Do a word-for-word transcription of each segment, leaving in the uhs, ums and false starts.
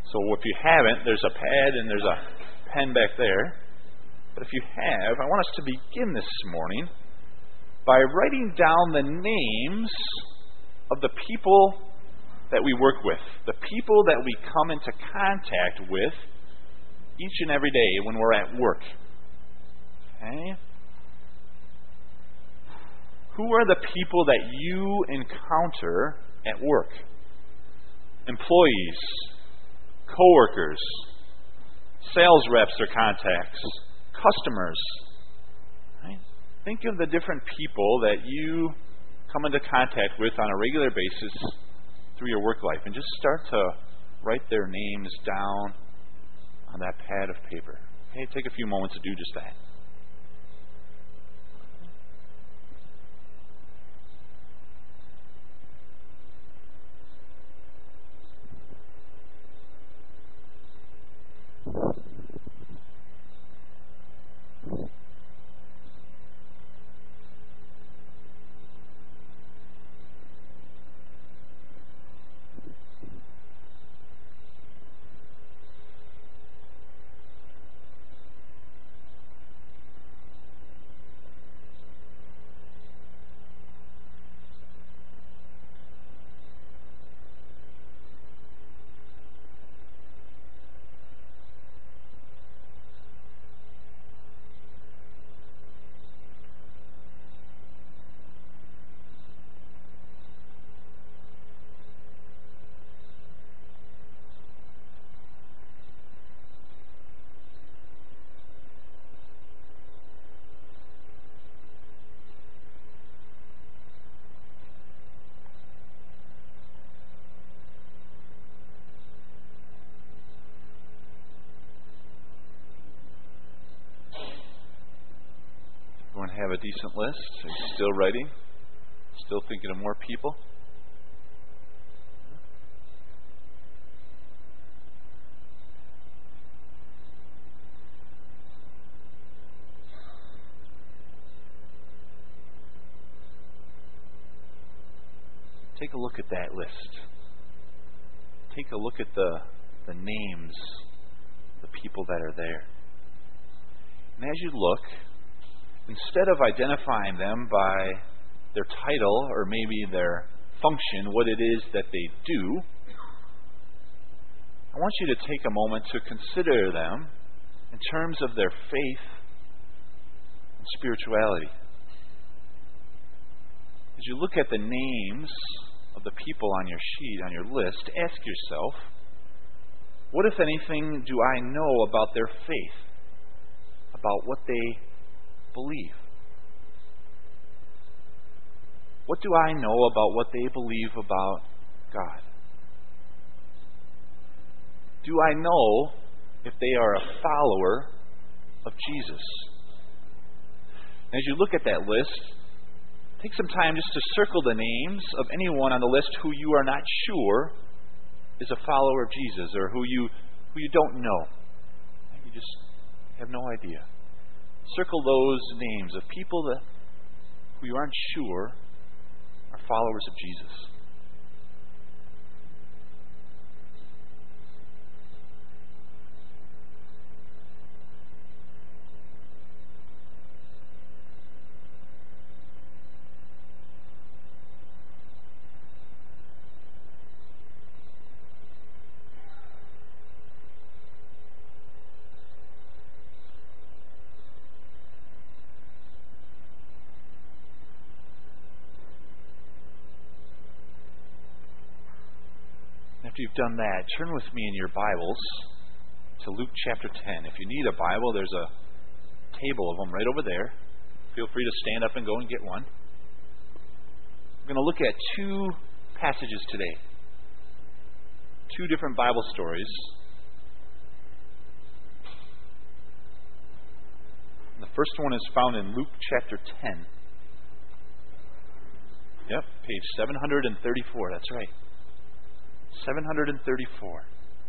So if you haven't, there's a pad and there's a pen back there. But if you have, I want us to begin this morning by writing down the names of the people that we work with, the people that we come into contact with each and every day when we're at work. Okay? Who are the people that you encounter at work? Employees, coworkers, sales reps or contacts, customers. Right? Think of the different people that you come into contact with on a regular basis through your work life, and just start to write their names down on that pad of paper. Okay, take a few moments to do just that. Have a decent list? Are you still writing? Still thinking of more people? Take a look at that list. Take a look at the the names of the people that are there. And as you look, instead of identifying them by their title or maybe their function, what it is that they do, I want you to take a moment to consider them in terms of their faith and spirituality. As you look at the names of the people on your sheet, on your list, ask yourself, what, if anything, do I know about their faith, about what they believe? What do I know about what they believe about God? Do I know if they are a follower of Jesus? As you look at that list, take some time just to circle the names of anyone on the list who you are not sure is a follower of Jesus, or who you who you don't know. You just have no idea. Circle those names of people that who you aren't sure are followers of Jesus. After you've done that, turn with me in your Bibles to Luke chapter ten. If you need a Bible, there's a table of them right over there. Feel free to stand up and go and get one. We're going to look at two passages today. Two different Bible stories. The first one is found in Luke chapter ten. Yep, page seven hundred thirty-four. That's right. seven hundred thirty-four.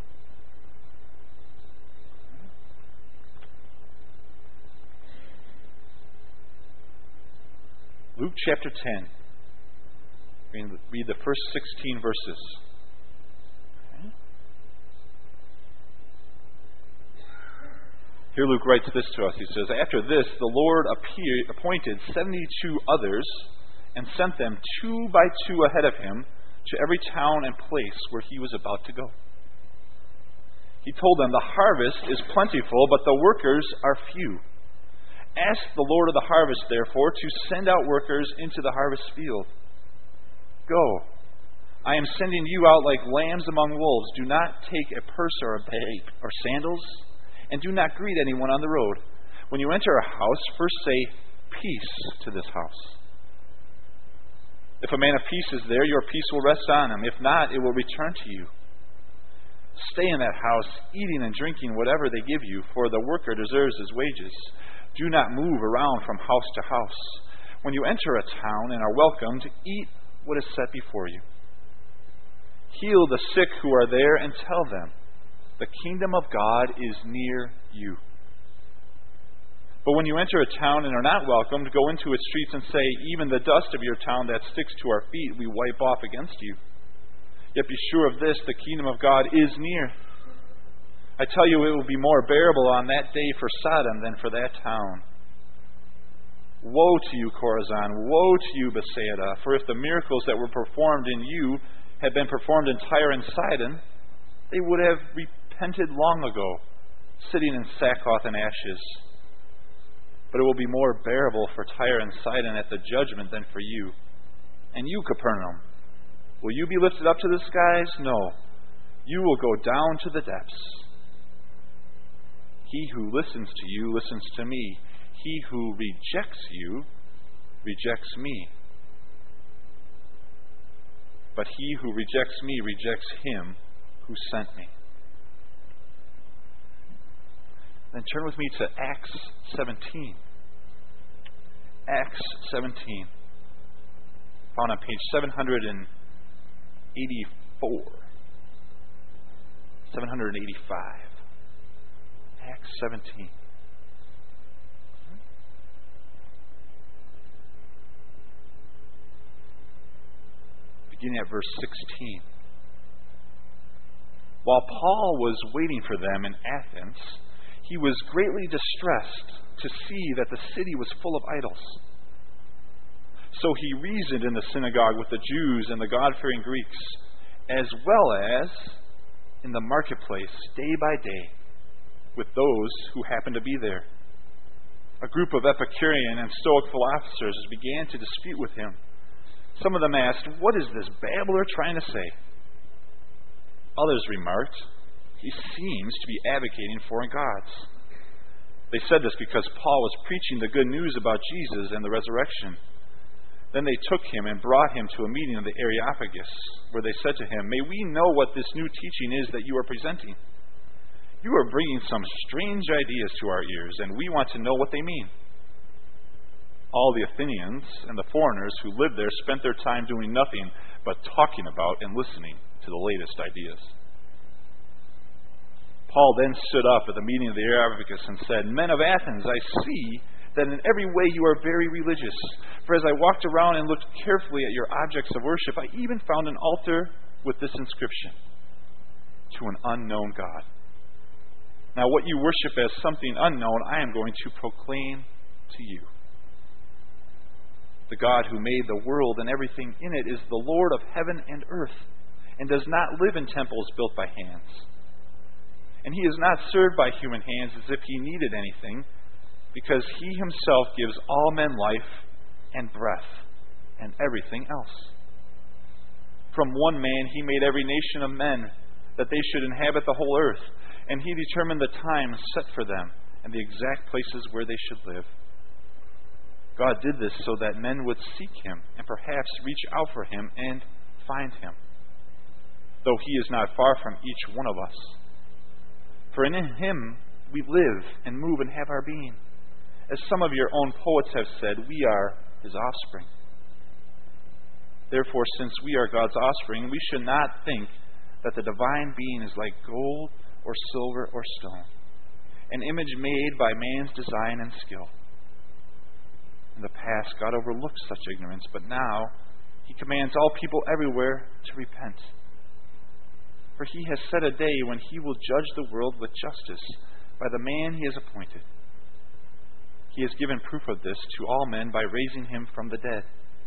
Luke chapter ten. We're going to read the first sixteen verses. Okay. Here Luke writes this to us. He says, "After this, the Lord appeared, appointed seventy-two others and sent them two by two ahead of him to every town and place where he was about to go. He told them, 'The harvest is plentiful, but the workers are few. Ask the Lord of the harvest, therefore, to send out workers into the harvest field. Go. I am sending you out like lambs among wolves. Do not take a purse or a bag or sandals, and do not greet anyone on the road. When you enter a house, first say, peace to this house. If a man of peace is there, your peace will rest on him. If not, it will return to you. Stay in that house, eating and drinking whatever they give you, for the worker deserves his wages. Do not move around from house to house. When you enter a town and are welcomed, eat what is set before you. Heal the sick who are there and tell them, the kingdom of God is near you. But when you enter a town and are not welcomed, go into its streets and say, even the dust of your town that sticks to our feet we wipe off against you. Yet be sure of this, the kingdom of God is near. I tell you, it will be more bearable on that day for Sodom than for that town. Woe to you, Chorazin! Woe to you, Bethsaida! For if the miracles that were performed in you had been performed in Tyre and Sidon, they would have repented long ago, sitting in sackcloth and ashes. But it will be more bearable for Tyre and Sidon at the judgment than for you. And you, Capernaum, will you be lifted up to the skies? No, you will go down to the depths. He who listens to you listens to me. He who rejects you rejects me. But he who rejects me rejects him who sent me. Then turn with me to Acts seventeen. Acts seventeen. Found on page seven hundred eighty-four. seven hundred eighty-five. Acts seventeen. Beginning at verse sixteen. While Paul was waiting for them in Athens, he was greatly distressed to see that the city was full of idols. So he reasoned in the synagogue with the Jews and the God-fearing Greeks, as well as in the marketplace day by day with those who happened to be there. A group of Epicurean and Stoic philosophers began to dispute with him. Some of them asked, "What is this babbler trying to say?" Others remarked, "He seems to be advocating foreign gods." They said this because Paul was preaching the good news about Jesus and the resurrection. Then they took him and brought him to a meeting of the Areopagus, where they said to him, "May we know what this new teaching is that you are presenting? You are bringing some strange ideas to our ears, and we want to know what they mean." All the Athenians and the foreigners who lived there spent their time doing nothing but talking about and listening to the latest ideas. Paul then stood up at the meeting of the Areopagus and said, "Men of Athens, I see that in every way you are very religious. For as I walked around and looked carefully at your objects of worship, I even found an altar with this inscription, 'To an unknown God.' Now what you worship as something unknown, I am going to proclaim to you. The God who made the world and everything in it is the Lord of heaven and earth, and does not live in temples built by hands. And he is not served by human hands as if he needed anything, because he himself gives all men life and breath and everything else. From one man he made every nation of men, that they should inhabit the whole earth, and he determined the times set for them and the exact places where they should live. God did this so that men would seek him and perhaps reach out for him and find him, though he is not far from each one of us. For in him we live and move and have our being. As some of your own poets have said, we are his offspring. Therefore, since we are God's offspring, we should not think that the divine being is like gold or silver or stone, an image made by man's design and skill. In the past, God overlooked such ignorance, but now he commands all people everywhere to repent. For he has set a day when he will judge the world with justice by the man he has appointed. He has given proof of this to all men by raising him from the dead."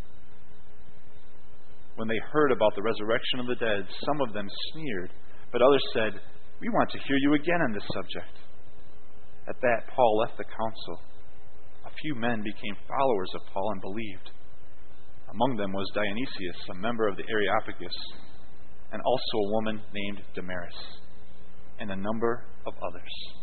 When they heard about the resurrection of the dead, some of them sneered, but others said, "We want to hear you again on this subject." At that, Paul left the council. A few men became followers of Paul and believed. Among them was Dionysius, a member of the Areopagus, and also a woman named Damaris, and a number of others.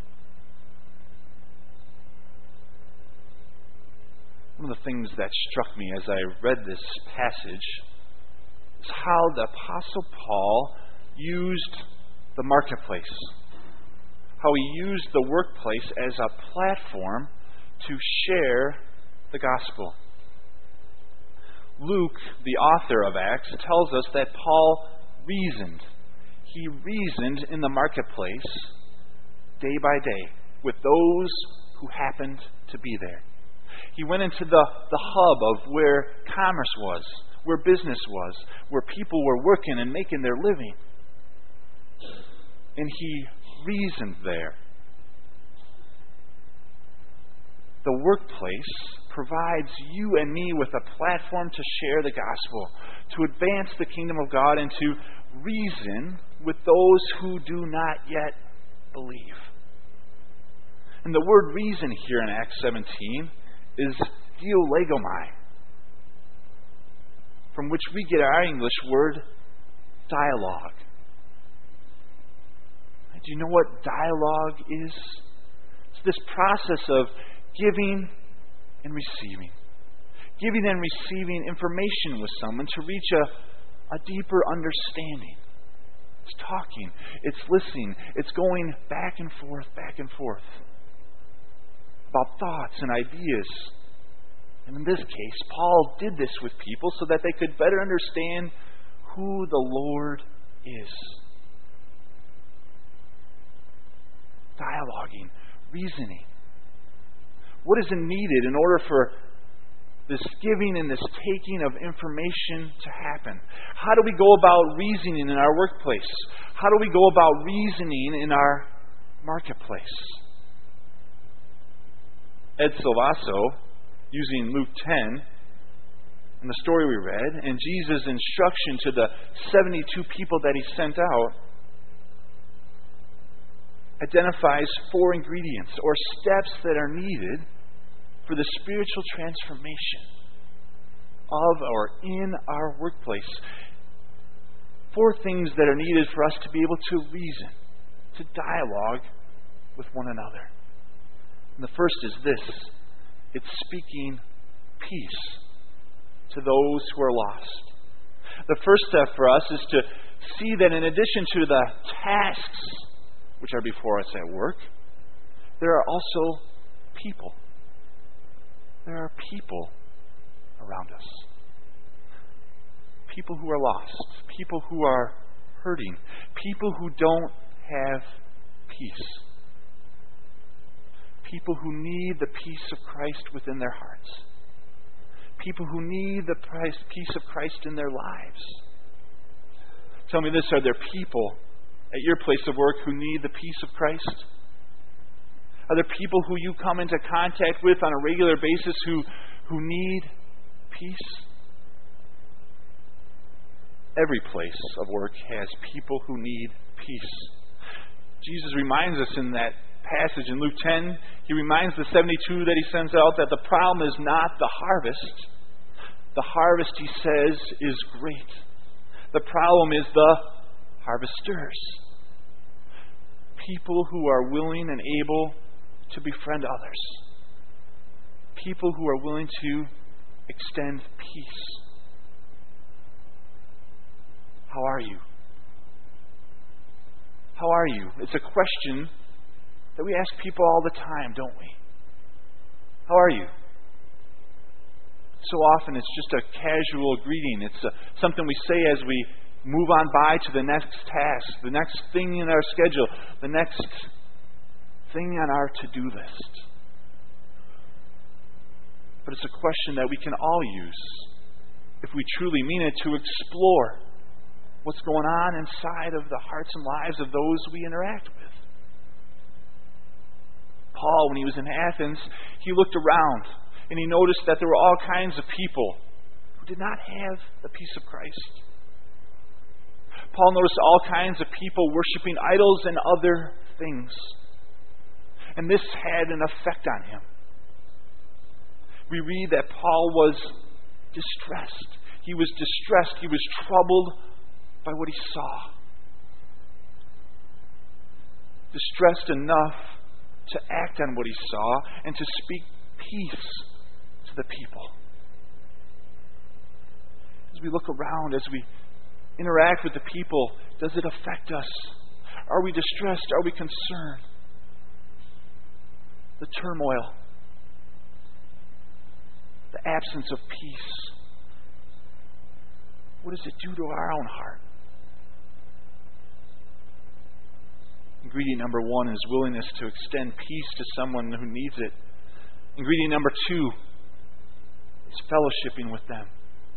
One of the things that struck me as I read this passage is how the Apostle Paul used the marketplace, how he used the workplace as a platform to share the gospel. Luke, the author of Acts, tells us that Paul reasoned. He reasoned in the marketplace day by day with those who happened to be there. He went into the, the hub of where commerce was, where business was, where people were working and making their living. And he reasoned there. The workplace provides you and me with a platform to share the gospel, to advance the kingdom of God, and to reason with those who do not yet believe. And the word reason here in Acts seventeen is dialegomai, from which we get our English word dialogue. Do you know what dialogue is? It's this process of giving and receiving. Giving and receiving information with someone to reach a, a deeper understanding. It's talking. It's listening. It's going back and forth, back and forth about thoughts and ideas. And in this case, Paul did this with people so that they could better understand who the Lord is. Dialoguing, reasoning. What is needed in order for this giving and this taking of information to happen? How do we go about reasoning in our workplace? How do we go about reasoning in our marketplace? Ed Silvaso, using Luke ten, in the story we read, and Jesus' instruction to the seventy-two people that he sent out, identifies four ingredients or steps that are needed for the spiritual transformation of or in our workplace. Four things that are needed for us to be able to reason, to dialogue with one another. And the first is this: it's speaking peace to those who are lost. The first step for us is to see that in addition to the tasks which are before us at work, there are also people. There are people around us. People who are lost. People who are hurting. People who don't have peace. People who need the peace of Christ within their hearts. People who need the peace of Christ in their lives. Tell me this: are there people at your place of work who need the peace of Christ? Are there people who you come into contact with on a regular basis who, who need peace? Every place of work has people who need peace. Jesus reminds us in that passage in Luke ten, he reminds the seventy-two that he sends out that the problem is not the harvest. The harvest, he says, is great. The problem is the harvesters. People who are willing and able to befriend others. People who are willing to extend peace. How are you? How are you? It's a question that we ask people all the time, don't we? How are you? So often it's just a casual greeting. It's a, something we say as we move on by to the next task, the next thing in our schedule, the next thing on our to-do list. But it's a question that we can all use, if we truly mean it, to explore what's going on inside of the hearts and lives of those we interact with. Paul, when he was in Athens, he looked around and he noticed that there were all kinds of people who did not have the peace of Christ. Paul noticed all kinds of people worshiping idols and other things. And this had an effect on him. We read that Paul was distressed. He was distressed. He was troubled by what he saw. Distressed enough to act on what he saw and to speak peace to the people. As we look around, as we interact with the people, does it affect us? Are we distressed? Are we concerned? The turmoil, the absence of peace, what does it do to our own heart? Ingredient number one is willingness to extend peace to someone who needs it. Ingredient number two is fellowshipping with them,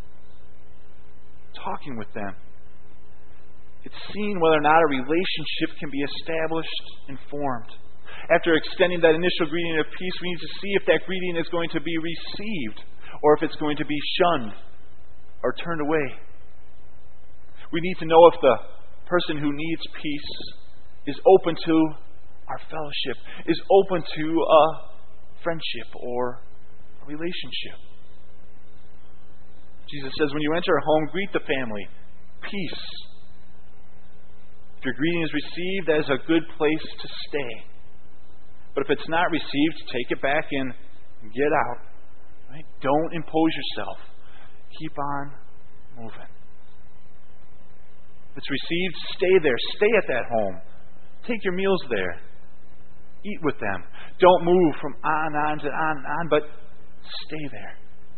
talking with them. It's seeing whether or not a relationship can be established and formed. After extending that initial greeting of peace, we need to see if that greeting is going to be received or if it's going to be shunned or turned away. We need to know if the person who needs peace is open to our fellowship, is open to a friendship or a relationship. Jesus says, when you enter a home, greet the family. Peace. If your greeting is received, that is a good place to stay. But if it's not received, take it back and get out. Right? Don't impose yourself. Keep on moving. If it's received, stay there. Stay at that home. Take your meals there. Eat with them. Don't move from on, on to on, on, but stay there.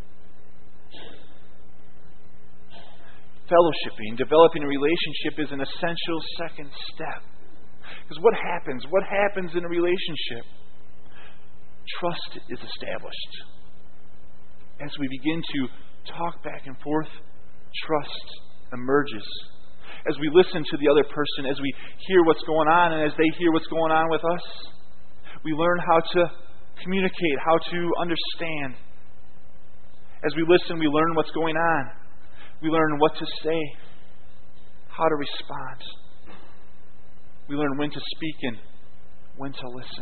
Fellowshipping, developing a relationship is an essential second step. Because what happens? What happens in a relationship? Trust is established. As we begin to talk back and forth, trust emerges. As we listen to the other person, as we hear what's going on, and as they hear what's going on with us, we learn how to communicate, how to understand. As we listen, we learn what's going on. We learn what to say, how to respond. We learn when to speak and when to listen.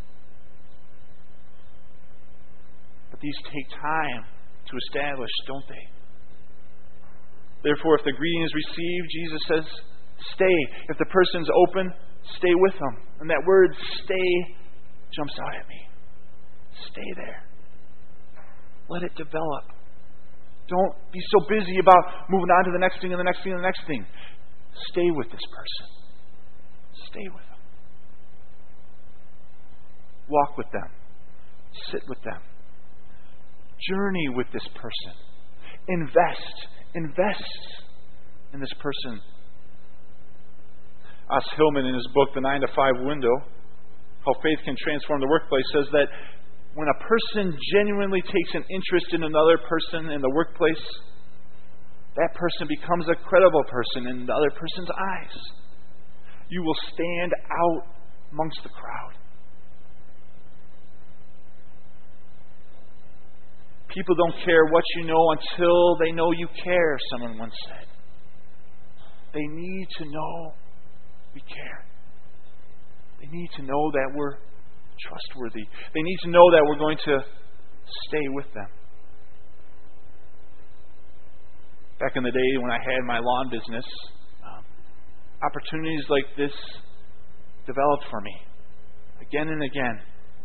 But these take time to establish, don't they? Therefore, if the greeting is received, Jesus says, stay. If the person's open, stay with them. And that word stay jumps out at me. Stay there. Let it develop. Don't be so busy about moving on to the next thing and the next thing and the next thing. Stay with this person. Stay with them. Walk with them. Sit with them. Journey with this person. Invest. Invest in this person. Os Hillman, in his book, The nine to five Window, How Faith Can Transform the Workplace, says that when a person genuinely takes an interest in another person in the workplace, that person becomes a credible person in the other person's eyes. You will stand out amongst the crowd. People don't care what you know until they know you care, someone once said. They need to know we care. They need to know that we're trustworthy. They need to know that we're going to stay with them. Back in the day when I had my lawn business, um, opportunities like this developed for me again and again.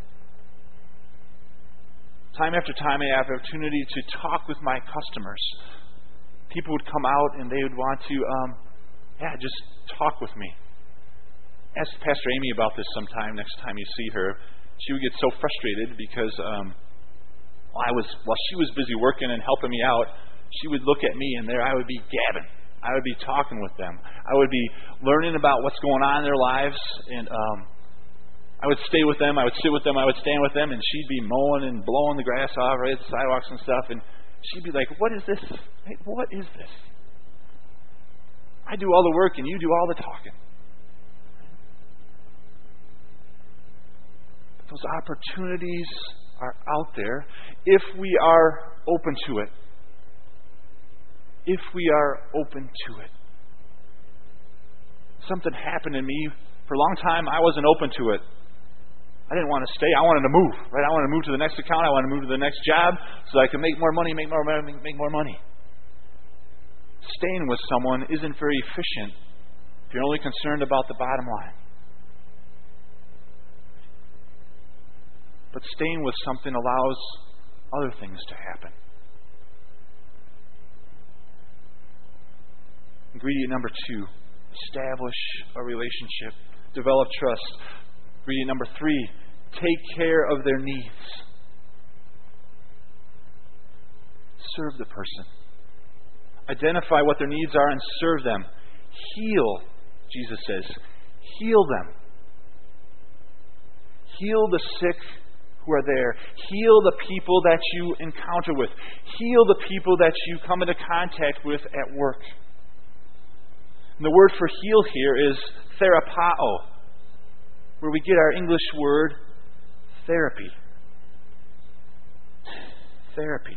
Time after time, I had the opportunity to talk with my customers. People would come out and they would want to, um, yeah, just talk with me. Ask Pastor Amy about this sometime next time you see her. She would get so frustrated because um, while I was while she was busy working and helping me out, she would look at me and there I would be gabbing. I would be talking with them. I would be learning about what's going on in their lives, and um, I would stay with them. I would sit with them. I would stand with them, and she'd be mowing and blowing the grass off, right, the sidewalks and stuff, and she'd be like, "What is this? Hey, what is this? I do all the work and you do all the talking." Those opportunities are out there if we are open to it. If we are open to it. Something happened in me. For a long time, I wasn't open to it. I didn't want to stay. I wanted to move. Right? I wanted to move to the next account. I wanted to move to the next job so that I could make more money, make more money, make more money. Staying with someone isn't very efficient if you're only concerned about the bottom line. But staying with something allows other things to happen. Ingredient number two, establish a relationship. Develop trust. Ingredient number three, take care of their needs. Serve the person. Identify what their needs are and serve them. Heal, Jesus says. Heal them. Heal the sick who are there. Heal the people that you encounter with. Heal the people that you come into contact with at work. And the word for heal here is therapao, where we get our English word therapy. Therapy.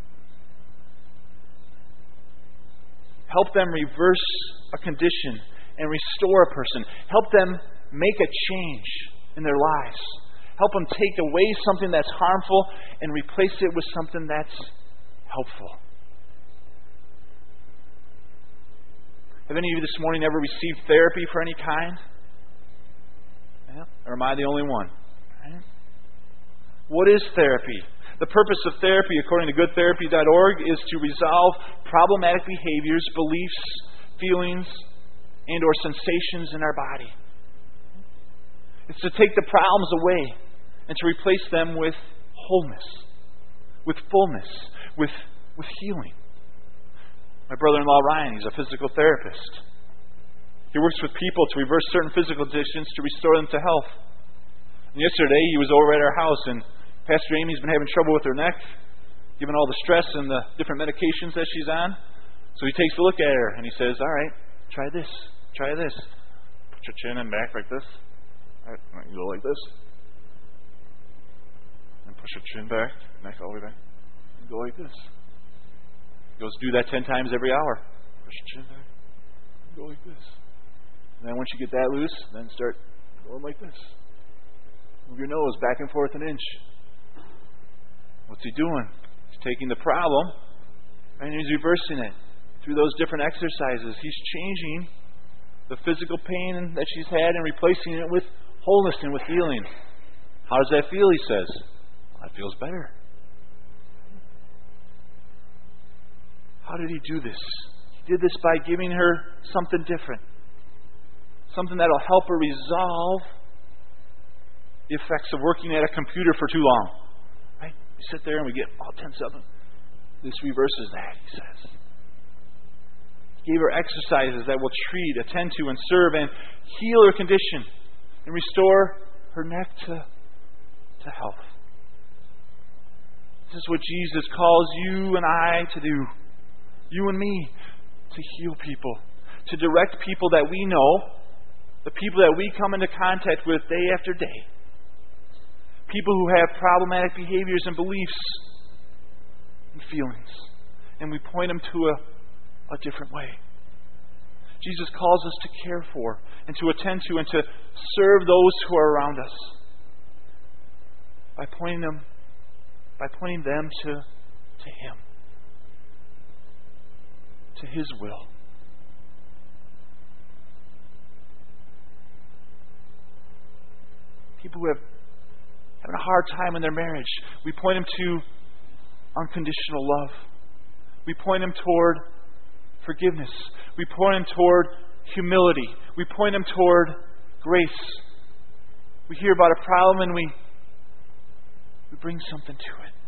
Help them reverse a condition and restore a person. Help them make a change in their lives. Help them take away something that's harmful and replace it with something that's helpful. Have any of you this morning ever received therapy for any kind? Yeah? Or am I the only one? Right? What is therapy? The purpose of therapy, according to good therapy dot org, is to resolve problematic behaviors, beliefs, feelings, and or sensations in our body. It's to take the problems away and to replace them with wholeness, with fullness, with, with healing. My brother-in-law Ryan, he's a physical therapist. He works with people to reverse certain physical conditions to restore them to health. And yesterday he was over at our house, and Pastor Amy's been having trouble with her neck, given all the stress and the different medications that she's on. So he takes a look at her and he says, all right, try this, try this. Put your chin in back like this. All right, you go like this. And push your chin back, neck all the way back. And go like this. He goes, do that ten times every hour. Push your chin back. And go like this. And then once you get that loose, then start going like this. Move your nose back and forth an inch. What's he doing? He's taking the problem and he's reversing it through those different exercises. He's changing the physical pain that she's had and replacing it with wholeness and with healing. How does that feel, he says? Well, it feels better. How did he do this? He did this by giving her something different. Something that will help her resolve the effects of working at a computer for too long. Right? We sit there and we get all tense up. This reverses that, he says. He gave her exercises that will treat, attend to, and serve, and heal her condition, and restore her neck to, to health. This is what Jesus calls you and I to do. You and me, to heal people, to direct people that we know, the people that we come into contact with day after day. People who have problematic behaviors and beliefs and feelings. And we point them to a, a different way. Jesus calls us to care for and to attend to and to serve those who are around us. By pointing them, by pointing them to, to Him. To His will. People who have having a hard time in their marriage, we point them to unconditional love. We point them toward forgiveness. We point them toward humility. We point them toward grace. We hear about a problem and we we bring something to it.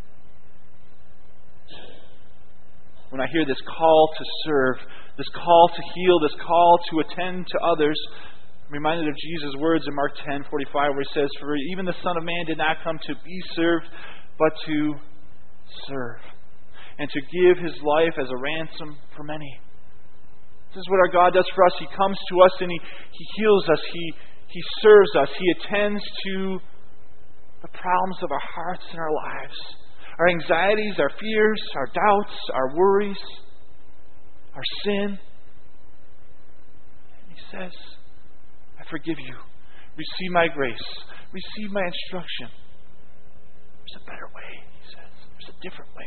When I hear this call to serve, this call to heal, this call to attend to others, I'm reminded of Jesus' words in Mark ten forty-five, where He says, "For even the Son of Man did not come to be served, but to serve, and to give His life as a ransom for many." This is what our God does for us. He comes to us and He, he heals us. He, he serves us. He attends to the problems of our hearts and our lives, our anxieties, our fears, our doubts, our worries, our sin. And He says, I forgive you. Receive my grace. Receive my instruction. There's a better way, He says. There's a different way.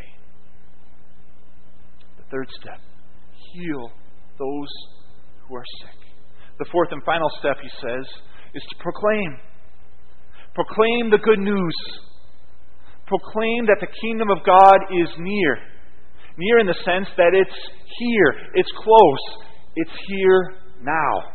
The third step, heal those who are sick. The fourth and final step, He says, is to proclaim. Proclaim the good news. Proclaim that the kingdom of God is near. Near in the sense that it's here. It's close. It's here now.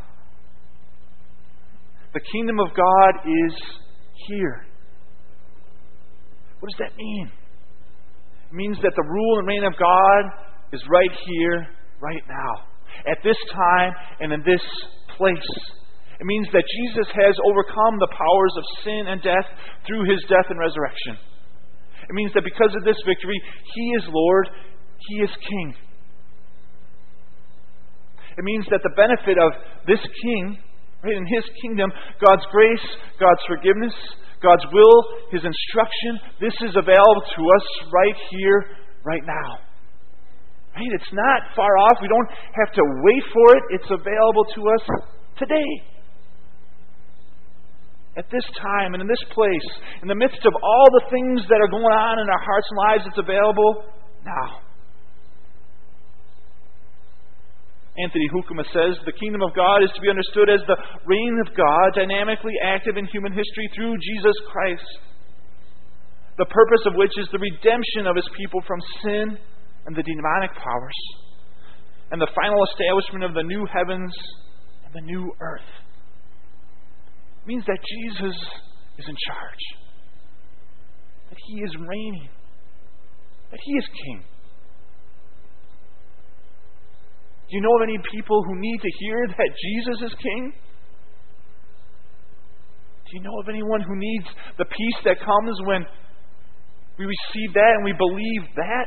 The kingdom of God is here. What does that mean? It means that the rule and reign of God is right here, right now. At this time and in this place. It means that Jesus has overcome the powers of sin and death through His death and resurrection. It means that because of this victory, He is Lord, He is King. It means that the benefit of this King, right, in His kingdom, God's grace, God's forgiveness, God's will, His instruction, this is available to us right here, right now. Right? It's not far off. We don't have to wait for it. It's available to us today. At this time and in this place, in the midst of all the things that are going on in our hearts and lives, it's available now. Anthony Hoekema says, the kingdom of God is to be understood as the reign of God, dynamically active in human history through Jesus Christ, the purpose of which is the redemption of His people from sin and the demonic powers, and the final establishment of the new heavens and the new earth. It means that Jesus is in charge, that He is reigning, that He is King. Do you know of any people who need to hear that Jesus is King? Do you know of anyone who needs the peace that comes when we receive that and we believe that?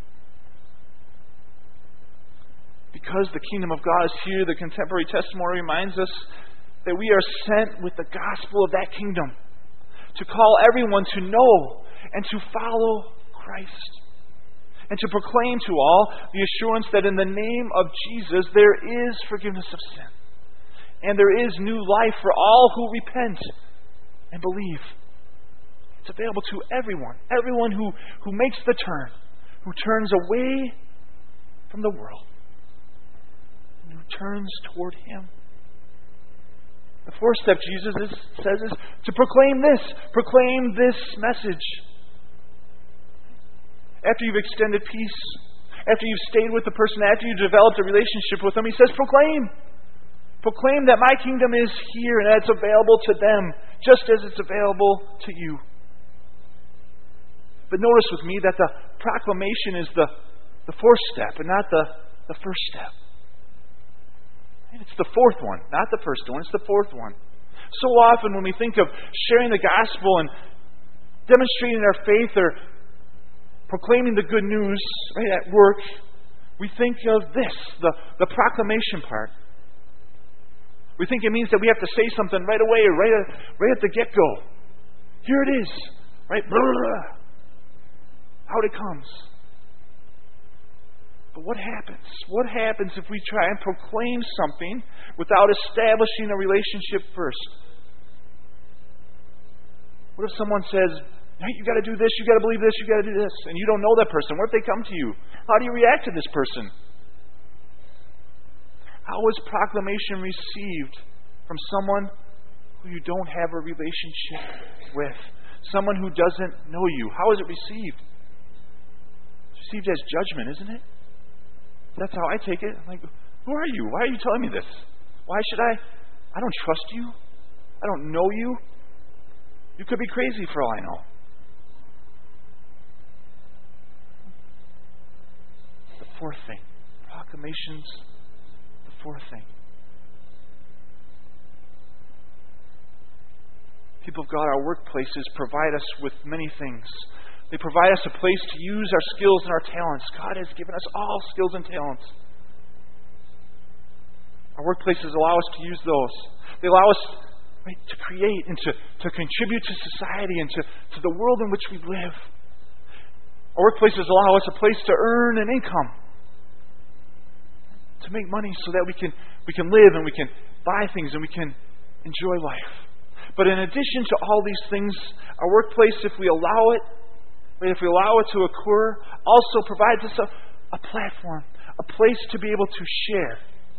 Because the kingdom of God is here, the contemporary testimony reminds us that we are sent with the gospel of that kingdom to call everyone to know and to follow Christ, and to proclaim to all the assurance that in the name of Jesus there is forgiveness of sin, and there is new life for all who repent and believe. It's available to everyone, everyone who, who makes the turn, who turns away from the world, and who turns toward Him. The fourth step, Jesus is, says, is to proclaim this. Proclaim this message. After you've extended peace, after you've stayed with the person, after you've developed a relationship with them, He says, proclaim. Proclaim that my kingdom is here and that it's available to them, just as it's available to you. But notice with me that the proclamation is the, the fourth step and not the, the first step. It's the fourth one, not the first one. It's the fourth one. So often when we think of sharing the gospel and demonstrating our faith or proclaiming the good news right at work, we think of this, the, the proclamation part. We think it means that we have to say something right away or right at, right at the get-go. Here it is, right? Blah, blah, blah. Out it comes. But what happens? What happens if we try and proclaim something without establishing a relationship first? What if someone says, hey, you got to do this, you got to believe this, you got to do this, and you don't know that person? What if they come to you? How do you react to this person? How is proclamation received from someone who you don't have a relationship with? Someone who doesn't know you. How is it received? It's received as judgment, isn't it? That's how I take it. I'm like, who are you? Why are you telling me this? Why should I? I don't trust you. I don't know you. You could be crazy for all I know. The fourth thing. Proclamations. The fourth thing. People of God, our workplaces provide us with many things. They provide us a place to use our skills and our talents. God has given us all skills and talents. Our workplaces allow us to use those. They allow us right, to create and to, to contribute to society and to, to the world in which we live. Our workplaces allow us a place to earn an income, to make money so that we can we can live and we can buy things and we can enjoy life. But in addition to all these things, our workplace, if we allow it, right, if we allow it to occur, also provides us a, a platform, a place to be able to share,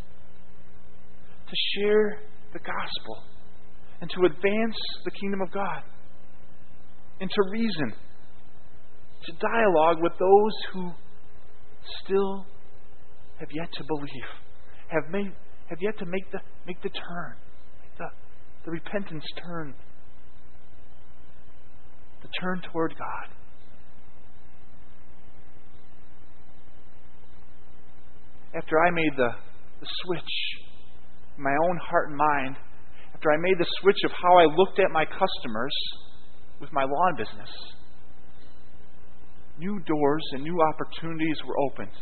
to share the gospel, and to advance the kingdom of God, and to reason, to dialogue with those who still have yet to believe, have made, have yet to make the make the turn, make the, the repentance turn, the turn toward God. After I made the, the switch in my own heart and mind, after I made the switch of how I looked at my customers with my lawn business, new doors and new opportunities were opened.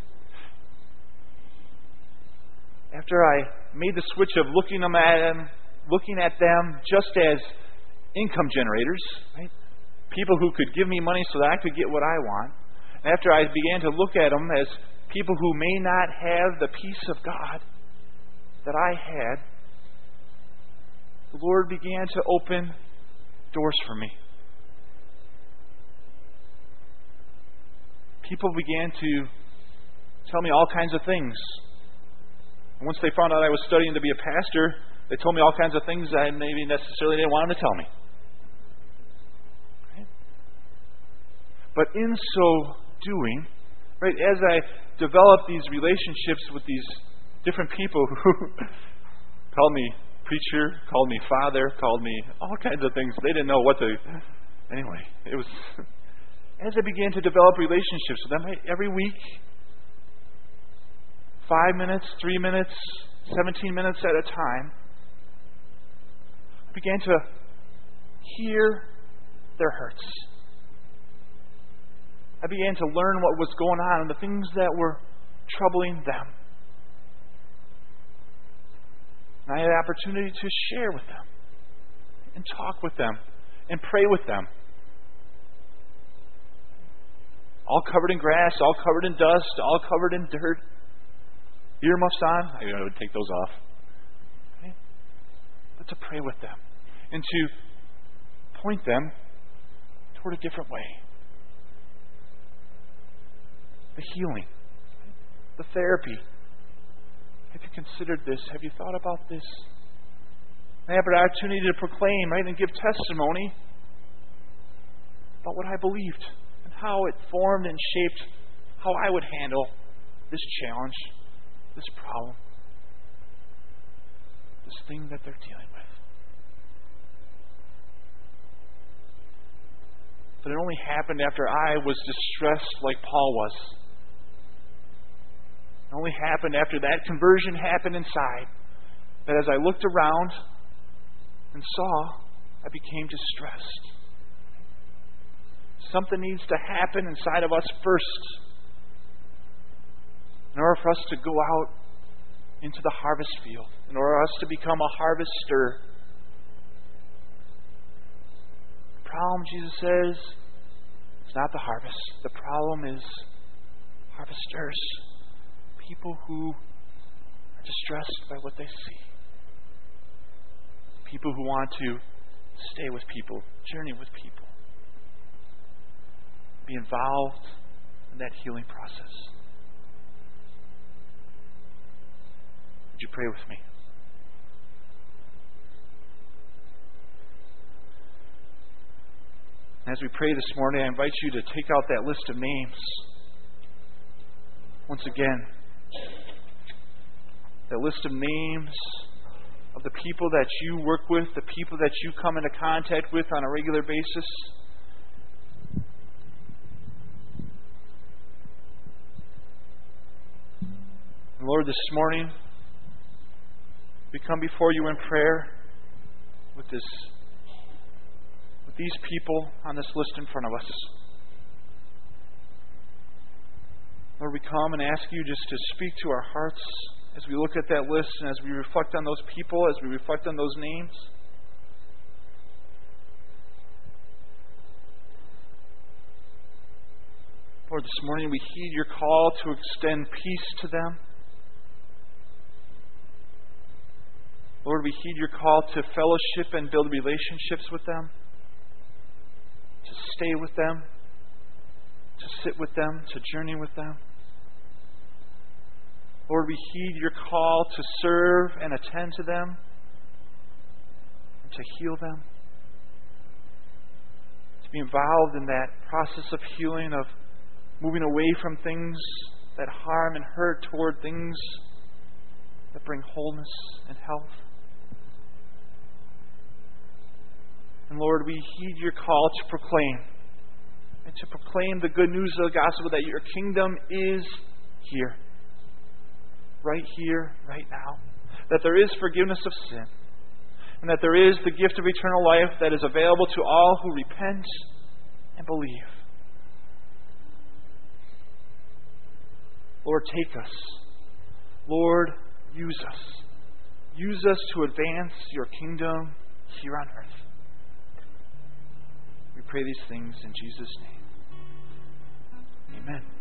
After I made the switch of looking them at them, looking at them just as income generators, right? People who could give me money so that I could get what I want. And after I began to look at them as people who may not have the peace of God that I had, the Lord began to open doors for me. People began to tell me all kinds of things. And once they found out I was studying to be a pastor, they told me all kinds of things I maybe necessarily didn't want them to tell me. Right? But in so doing, right, as I developed these relationships with these different people who called me preacher, called me father, called me all kinds of things, they didn't know what to. Anyway, it was as I began to develop relationships with them, right, every week, five minutes, three minutes, seventeen minutes at a time, I began to hear their hurts. I began to learn what was going on and the things that were troubling them. And I had the opportunity to share with them and talk with them and pray with them. All covered in grass, all covered in dust, all covered in dirt. Earmuffs on. I would take those off. Right? But to pray with them and to point them toward a different way. The healing, the therapy. Have you considered this? Have you thought about this? I have an opportunity to proclaim, right, and give testimony about what I believed and how it formed and shaped how I would handle this challenge, this problem, this thing that they're dealing with. But it only happened after I was distressed like Paul was. It only happened after that conversion happened inside. That as I looked around and saw, I became distressed. Something needs to happen inside of us first in order for us to go out into the harvest field, in order for us to become a harvester. The problem, Jesus says, is not the harvest. The problem is harvesters. People who are distressed by what they see. People who want to stay with people, journey with people. Be involved in that healing process. Would you pray with me? As we pray this morning, I invite you to take out that list of names. Once again, that list of names of the people that you work with, the people that you come into contact with on a regular basis. And Lord, this morning, we come before you in prayer with this, with these people on this list in front of us. Lord, we come and ask you just to speak to our hearts as we look at that list and as we reflect on those people, as we reflect on those names. Lord, this morning we heed your call to extend peace to them. Lord, we heed your call to fellowship and build relationships with them, to stay with them, to sit with them, to journey with them. Lord, we heed your call to serve and attend to them, and to heal them, to be involved in that process of healing, of moving away from things that harm and hurt toward things that bring wholeness and health. And Lord, we heed your call to proclaim, and to proclaim the good news of the gospel that your kingdom is here, right here, right now, that there is forgiveness of sin, and that there is the gift of eternal life that is available to all who repent and believe. Lord, take us. Lord, use us. Use us to advance your kingdom here on earth. We pray these things in Jesus' name. Amen.